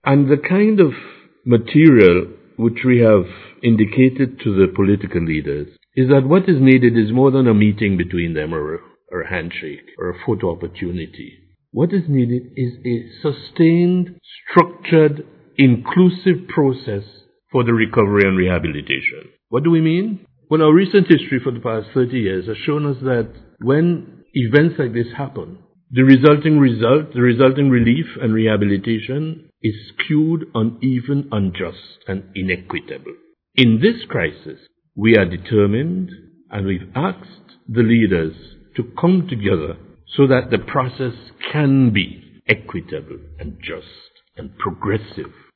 And the kind of material which we have indicated to the political leaders is that what is needed is more than a meeting between them or a handshake or a photo opportunity. What is needed is a sustained, structured, inclusive process for the recovery and rehabilitation. What do we mean? Well, our recent history for the past 30 years has shown us that when events like this happen, the resulting relief and rehabilitation is skewed, uneven, unjust, and inequitable. In this crisis, we are determined and we've asked the leaders to come together so that the process can be equitable and just and progressive.